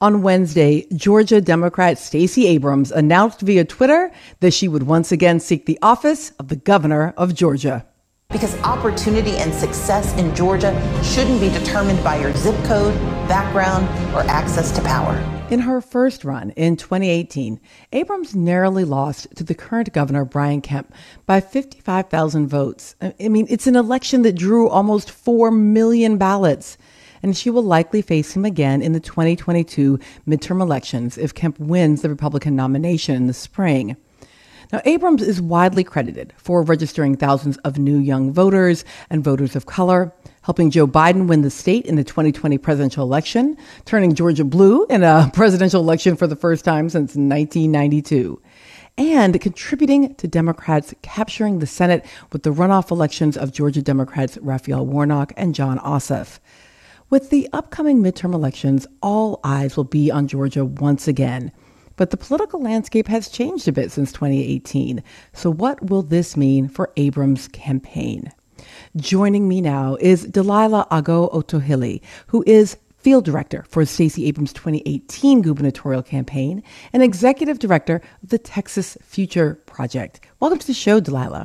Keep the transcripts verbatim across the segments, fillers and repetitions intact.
On Wednesday, Georgia Democrat Stacey Abrams announced via Twitter that she would once again seek the office of the governor of Georgia. Because opportunity and success in Georgia shouldn't be determined by your zip code, background, or access to power. In her first run in twenty eighteen, Abrams narrowly lost to the current governor, Brian Kemp, by fifty-five thousand votes. I mean, it's an election that drew almost four million ballots. And she will likely face him again in the twenty twenty-two midterm elections if Kemp wins the Republican nomination in the spring. Now, Abrams is widely credited for registering thousands of new young voters and voters of color, helping Joe Biden win the state in the twenty twenty presidential election, turning Georgia blue in a presidential election for the first time since nineteen ninety-two, and contributing to Democrats capturing the Senate with the runoff elections of Georgia Democrats Raphael Warnock and Jon Ossoff. With the upcoming midterm elections, all eyes will be on Georgia once again. But the political landscape has changed a bit since twenty eighteen. So what will this mean for Abrams' campaign? Joining me now is Delilah Ago-Otohili, who is field director for Stacey Abrams' twenty eighteen gubernatorial campaign and executive director of the Texas Future Project. Welcome to the show, Delilah.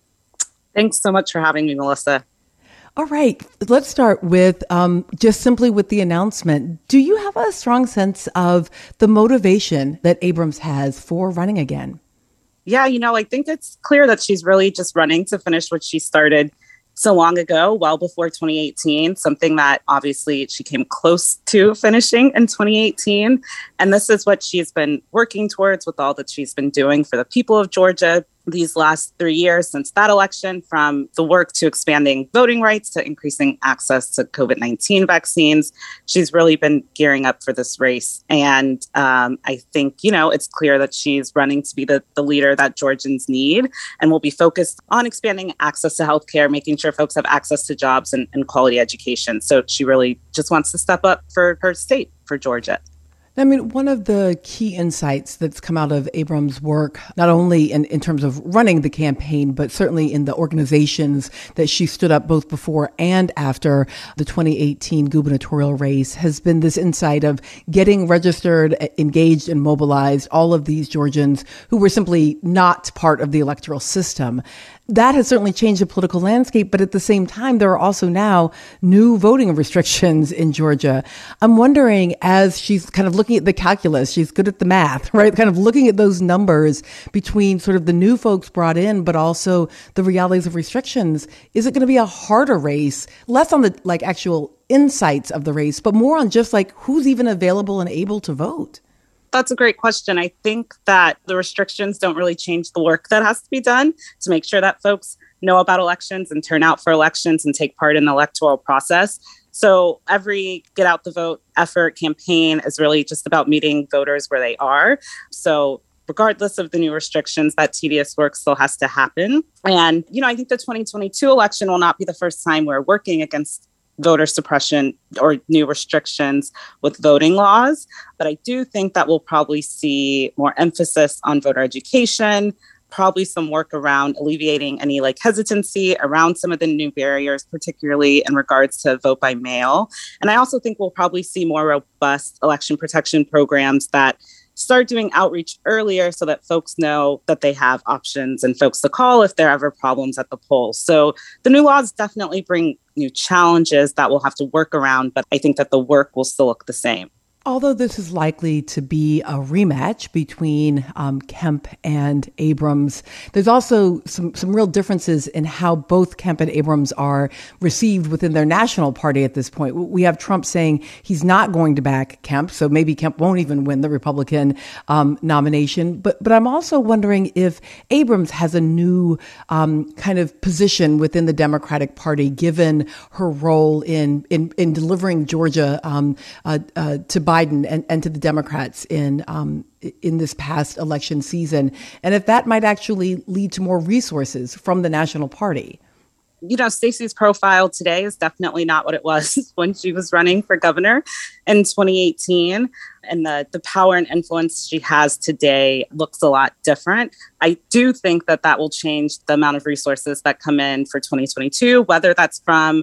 Thanks so much for having me, Melissa. All right, let's start with um, just simply with the announcement. Do you have a strong sense of the motivation that Abrams has for running again? Yeah, you know, I think it's clear that she's really just running to finish what she started so long ago, well before twenty eighteen, something that obviously she came close to finishing in twenty eighteen. And this is what she's been working towards with all that she's been doing for the people of Georgia these last three years since that election, from the work to expanding voting rights to increasing access to COVID nineteen vaccines. She's really been gearing up for this race. And um, I think, you know, it's clear that she's running to be the, the leader that Georgians need and will be focused on expanding access to healthcare, making sure folks have access to jobs and, and quality education. So she really just wants to step up for her state, for Georgia. I mean, one of the key insights that's come out of Abrams' work, not only in, in terms of running the campaign, but certainly in the organizations that she stood up both before and after the twenty eighteen gubernatorial race, has been this insight of getting registered, engaged, and mobilized all of these Georgians who were simply not part of the electoral system. That has certainly changed the political landscape, but at the same time, there are also now new voting restrictions in Georgia. I'm wondering, as she's kind of looking at the calculus, she's good at the math, right? Kind of looking at those numbers between sort of the new folks brought in, but also the realities of restrictions. Is it going to be a harder race, less on the like actual insights of the race, but more on just like who's even available and able to vote? That's a great question. I think that the restrictions don't really change the work that has to be done to make sure that folks know about elections and turn out for elections and take part in the electoral process. So every get out the vote effort campaign is really just about meeting voters where they are. So regardless of the new restrictions, that tedious work still has to happen. And, you know, I think the twenty twenty-two election will not be the first time we're working against voter suppression or new restrictions with voting laws. But I do think that we'll probably see more emphasis on voter education, probably some work around alleviating any like hesitancy around some of the new barriers, particularly in regards to vote by mail. And I also think we'll probably see more robust election protection programs that start doing outreach earlier so that folks know that they have options and folks to call if there are ever problems at the polls. So the new laws definitely bring new challenges that we'll have to work around, but I think that the work will still look the same. Although this is likely to be a rematch between um, Kemp and Abrams, there's also some, some real differences in how both Kemp and Abrams are received within their national party at this point. We have Trump saying he's not going to back Kemp, so maybe Kemp won't even win the Republican um, nomination. But but I'm also wondering if Abrams has a new um, kind of position within the Democratic Party, given her role in in, in delivering Georgia um, uh, uh, to Biden and, and to the Democrats in um, in this past election season, and if that might actually lead to more resources from the national party. You know, Stacey's profile today is definitely not what it was when she was running for governor in twenty eighteen. And the, the power and influence she has today looks a lot different. I do think that that will change the amount of resources that come in for twenty twenty-two, whether that's from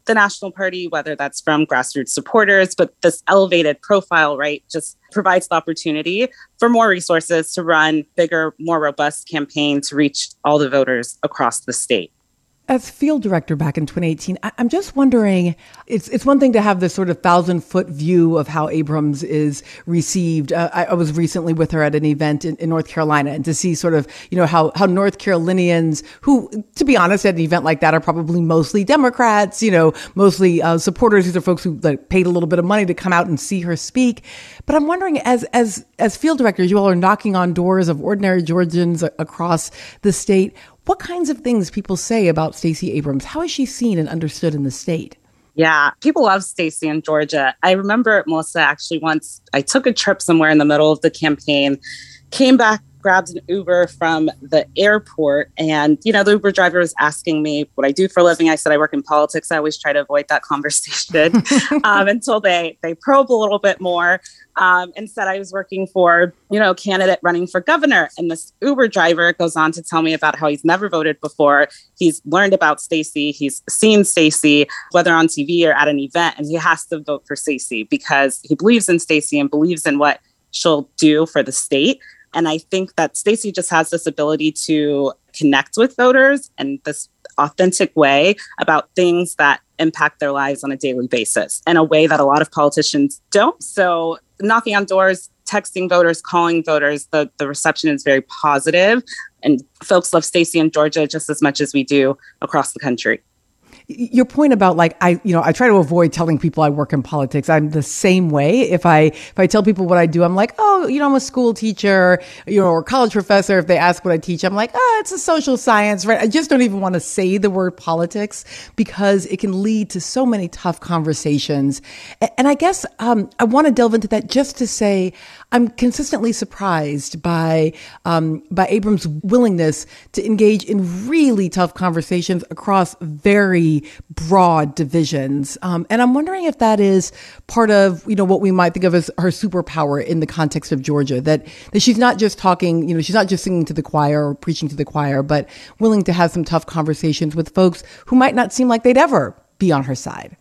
the National Party, whether that's from grassroots supporters, but this elevated profile, right, just provides the opportunity for more resources to run bigger, more robust campaign to reach all the voters across the state. As field director back in twenty eighteen, I- I'm just wondering, it's it's one thing to have this sort of thousand foot view of how Abrams is received. Uh, I, I was recently with her at an event in, in North Carolina, and to see sort of, you know, how, how North Carolinians, who, to be honest, at an event like that are probably mostly Democrats, you know, mostly uh, supporters. These are folks who like, paid a little bit of money to come out and see her speak. But I'm wondering, as as as field directors, you all are knocking on doors of ordinary Georgians a- across the state. What kinds of things people say about Stacey Abrams? How is she seen and understood in the state? Yeah, people love Stacey in Georgia. I remember, Melissa, actually once I took a trip somewhere in the middle of the campaign, came back, grabbed an Uber from the airport. And, you know, the Uber driver was asking me what I do for a living. I said, I work in politics. I always try to avoid that conversation um, until they, they probe a little bit more. Um, and said I was working for, you know, a candidate running for governor. And this Uber driver goes on to tell me about how he's never voted before. He's learned about Stacey. He's seen Stacey, whether on T V or at an event, and he has to vote for Stacey because he believes in Stacey and believes in what she'll do for the state. And I think that Stacey just has this ability to connect with voters in this authentic way about things that impact their lives on a daily basis in a way that a lot of politicians don't. So knocking on doors, texting voters, calling voters, the, the reception is very positive. And folks love Stacey in Georgia just as much as we do across the country. Your point about like, I, you know, I try to avoid telling people I work in politics. I'm the same way. If I, if I tell people what I do, I'm like, oh, you know, I'm a school teacher, you know, or college professor. If they ask what I teach, I'm like, oh, it's a social science, right? I just don't even want to say the word politics because it can lead to so many tough conversations. And I guess, um, I want to delve into that just to say, I'm consistently surprised by, um, by Abrams' willingness to engage in really tough conversations across very broad divisions. Um, and I'm wondering if that is part of, you know, what we might think of as her superpower in the context of Georgia, that, that she's not just talking, you know, she's not just singing to the choir or preaching to the choir, but willing to have some tough conversations with folks who might not seem like they'd ever be on her side.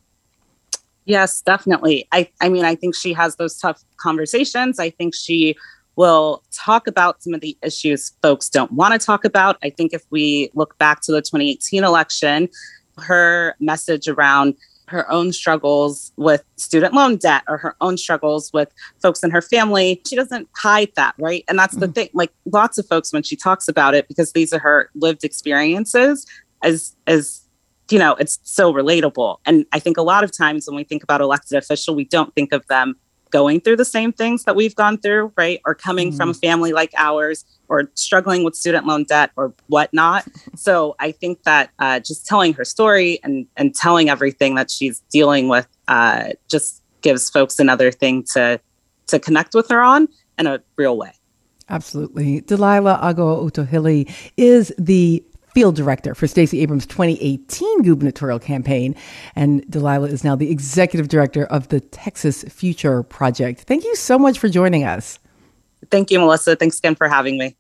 Yes, definitely. I, I mean, I think she has those tough conversations. I think she will talk about some of the issues folks don't want to talk about. I think if we look back to the twenty eighteen election, her message around her own struggles with student loan debt or her own struggles with folks in her family, she doesn't hide that, right? And that's mm-hmm. the thing. Like lots of folks, when she talks about it, because these are her lived experiences, as as you know, it's so relatable. And I think a lot of times when we think about elected official, we don't think of them going through the same things that we've gone through, right? Or coming mm-hmm. from a family like ours, or struggling with student loan debt or whatnot. So I think that uh, just telling her story and, and telling everything that she's dealing with uh, just gives folks another thing to to connect with her on in a real way. Absolutely. Delilah Agoa-Otohili is the field director for Stacey Abrams' twenty eighteen gubernatorial campaign. And Delilah is now the executive director of the Texas Future Project. Thank you so much for joining us. Thank you, Melissa. Thanks again for having me.